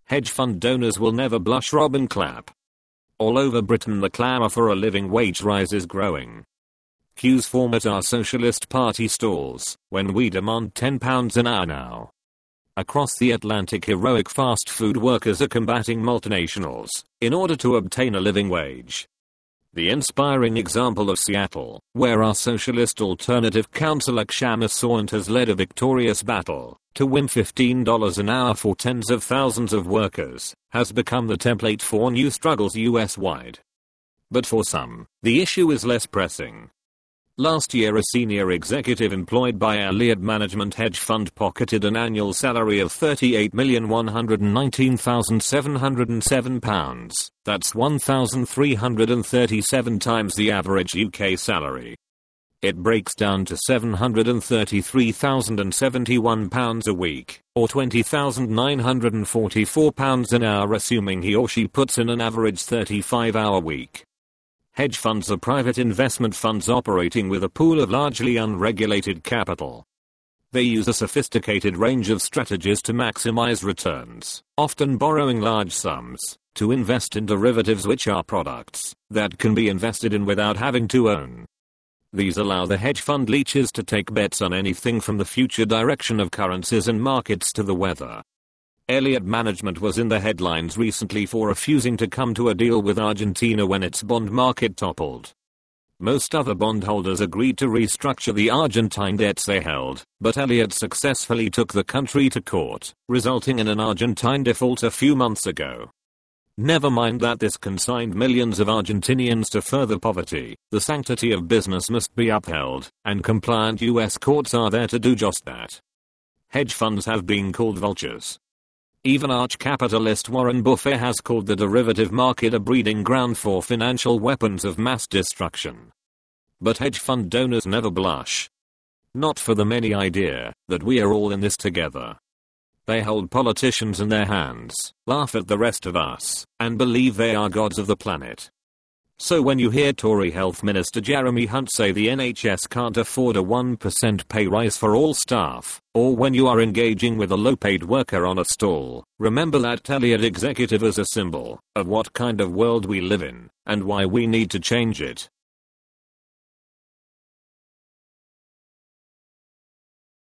Hedge fund donors will never blush, Robin Clapp. All over Britain the clamour for a living wage rise is growing. Queues form at our Socialist Party stalls when we demand £10 an hour now. Across the Atlantic, heroic fast food workers are combating multinationals in order to obtain a living wage. The inspiring example of Seattle, where our socialist alternative councillor Kshama Sawant has led a victorious battle to win $15 an hour for tens of thousands of workers, has become the template for new struggles US-wide. But for some, the issue is less pressing. Last year, a senior executive employed by Elliott Management hedge fund pocketed an annual salary of £38,119,707. That's 1,337 times the average UK salary. It breaks down to £733,071 a week, or £20,944 an hour, assuming he or she puts in an average 35-hour week. Hedge funds are private investment funds operating with a pool of largely unregulated capital. They use a sophisticated range of strategies to maximize returns, often borrowing large sums to invest in derivatives, which are products that can be invested in without having to own. These allow the hedge fund leeches to take bets on anything from the future direction of currencies and markets to the weather. Elliott Management was in the headlines recently for refusing to come to a deal with Argentina when its bond market toppled. Most other bondholders agreed to restructure the Argentine debts they held, but Elliott successfully took the country to court, resulting in an Argentine default a few months ago. Never mind that this consigned millions of Argentinians to further poverty, the sanctity of business must be upheld, and compliant US courts are there to do just that. Hedge funds have been called vultures. Even arch-capitalist Warren Buffett has called the derivative market a breeding ground for financial weapons of mass destruction. But hedge fund donors never blush. Not for the many idea that we are all in this together. They hold politicians in their hands, laugh at the rest of us, and believe they are gods of the planet. So when you hear Tory Health Minister Jeremy Hunt say the NHS can't afford a 1% pay rise for all staff, or when you are engaging with a low-paid worker on a stall, remember that Elliott executive is a symbol of what kind of world we live in, and why we need to change it.